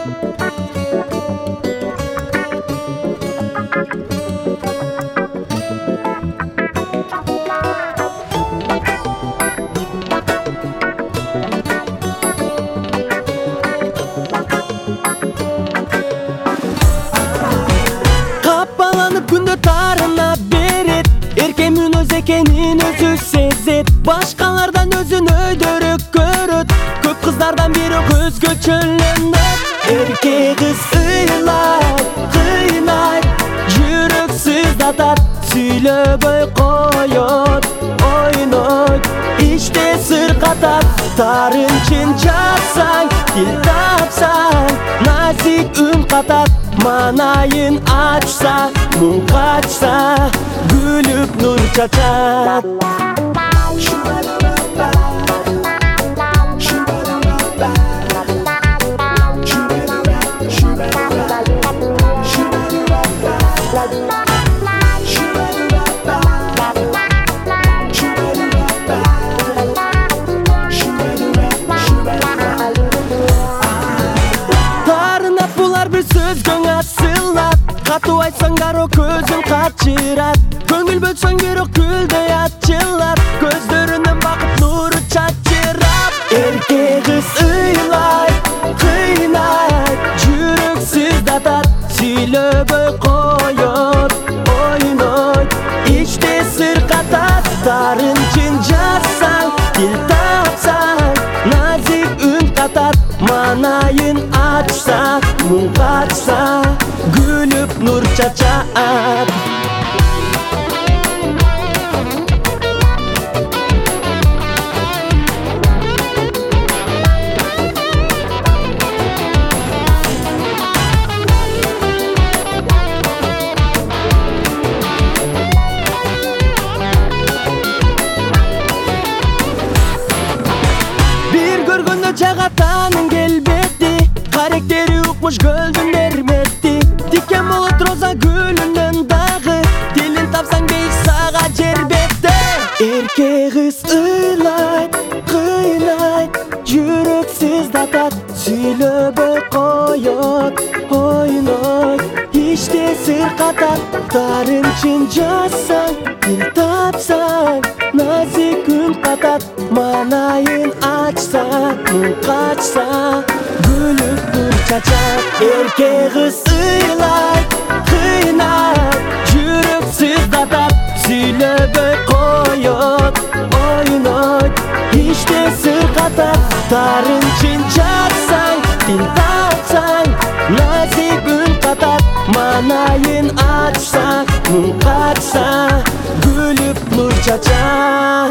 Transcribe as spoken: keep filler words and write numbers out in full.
Капаланып күндө тарына берет, эркемин өз экенин өзү сезет. Башкалардан өзүн өйдөрөөк көрөт, көп кыздардан бирок өзгөчөлөнөт. Эрке кыз ыйлайт, кыйнайт, жүрөк сыздатат, сүйлөбөй коёт, ойнойт, иште сыркатат. Тарын чын жазсаң, тил тапсаң, назик үн катат. Манайын ачса, муң качса, күлүп нур чачат. Тарынап булар бир сөзгөң асылат, катуу айтсаңдар о көзүң качырат. Көңүл бөлсөң бирок гүлдөй ачылат, көздөрүнөн бакыт нуру чачырат. Эрке кыз ыйлайт, кыйнайт, жүрөк сыздатат, сүйлөбөй коёт, ойнойт, ичте сыркатат. Тарын чын жазсаң, тил тапсаң, назик үн катат. Манайын ачса, муң качса, күлүп нур чачат. Бир көргөндө жагатанын келбети, каректери укмуш көлдүн эрметти. Тиккен болот роза гүлүнөн дагы, тилин тапсаң бейиш сага жер бетте. Эрке кыз ыйлайт, кыйнайт, жүрөк сыздатат, сүйлөбөй коёт, ойнойт, иште сыркатат. Тарын чын жазсаң, тил тапсаң, назик үн катат. Манайын ачса, муң качса, күлүп нур чачат. Эрке кыз ыйлайт, кыйнайт, жүрөк сыздатат, сүйлөбөй коёт, ойнойт, иште сыркатат. Тарын чын жазсаң, тил тапсаң, назик үн катат. Манайын ачса, муң качса, күлүп нур чачат.